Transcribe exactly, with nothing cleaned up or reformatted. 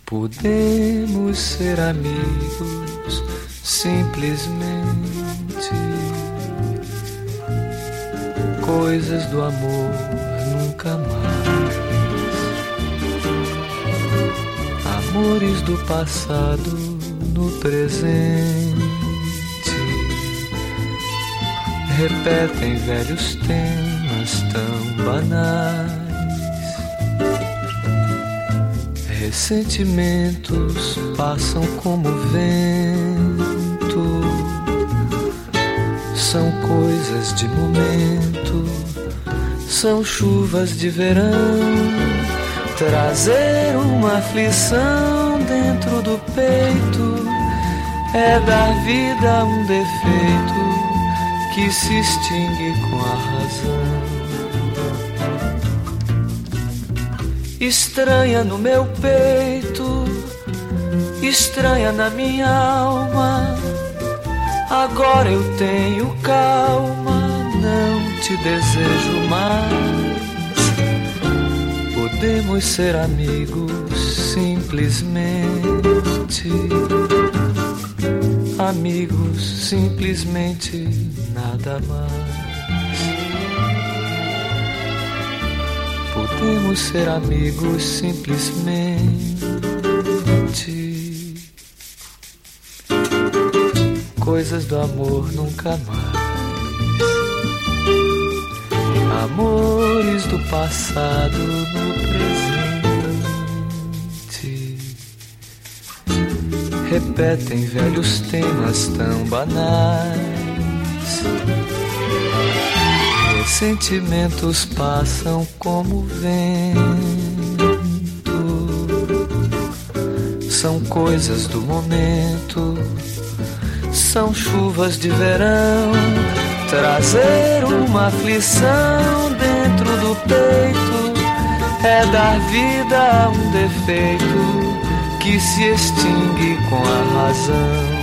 Podemos ser amigos simplesmente, coisas do amor nunca mais, amores do passado no presente, repetem velhos temas tão banais. Ressentimentos passam como vento, são coisas de momento, são chuvas de verão. Trazer uma aflição dentro do peito é dar vida a um defeito que se extingue com a razão. Estranha no meu peito, estranha na minha alma. Agora eu tenho calma, não te desejo mais. Podemos ser amigos simplesmente, amigos simplesmente, nada mais. Podemos ser amigos simplesmente, coisas do amor nunca mais, amores do passado no presente, repetem velhos temas tão banais. Sentimentos passam como vento, são coisas do momento, são chuvas de verão. Trazer uma aflição dentro do peito é dar vida a um defeito que se extingue com a razão.